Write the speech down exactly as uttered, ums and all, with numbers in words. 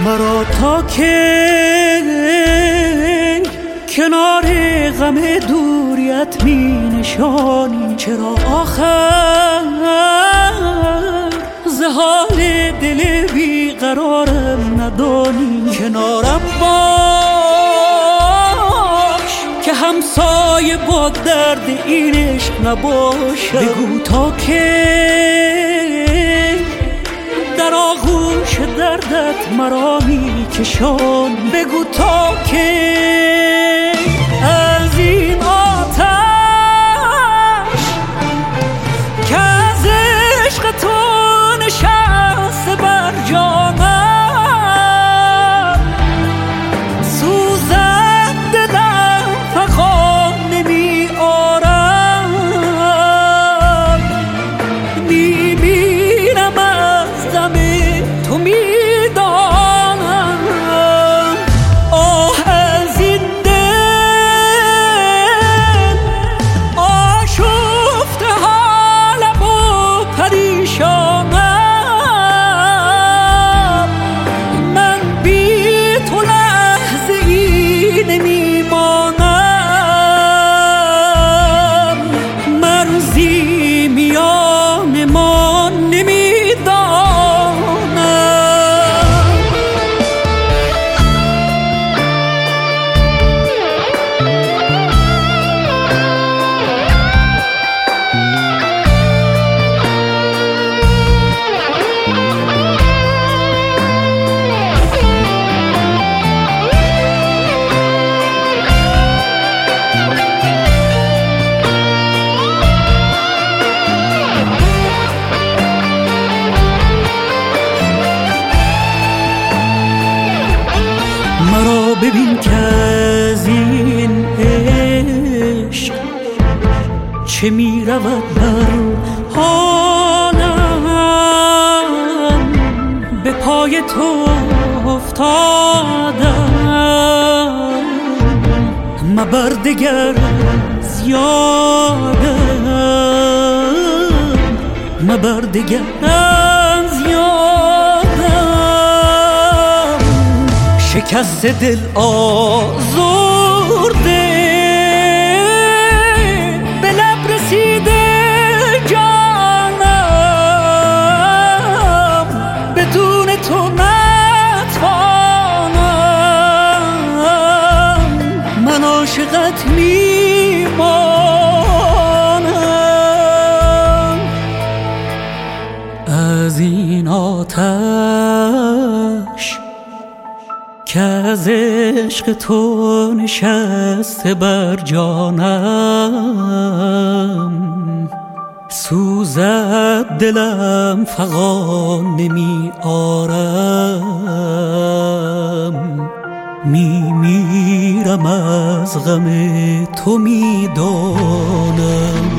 مرا تا که کنار غم دوریت می نشانی، چرا آخر ز حال دل بی قرارم ندانی؟ کنارم باش که همسایه با درد این عشق نباشم. بگو تا که در آغوش دردت مرا می کشان، بگو تا که از این آتش که از عشق تو نشسته بر جانم، سوزد دلم فغان نمی آرم، می میرم از غم تو می دانم. آه از این دل آشفته حالم و پریشانم، من بی تو لحظه ای نمی مانم، مرزی میان ما نمی دانم. مرا ببین که از این عشق چه می رود بر حالم، به پای تو افتادم، مبر دگر از یادم، مبر دگر از یادم. شکست دل آزرده به لب رسیده جانم، بدون تو نتوانم، من عاشقت میمانم. از این آتش که از عشق تو نشسته بر جانم، سوزد دلم فغان نمی آرم، می میرم از غم تو می دانم.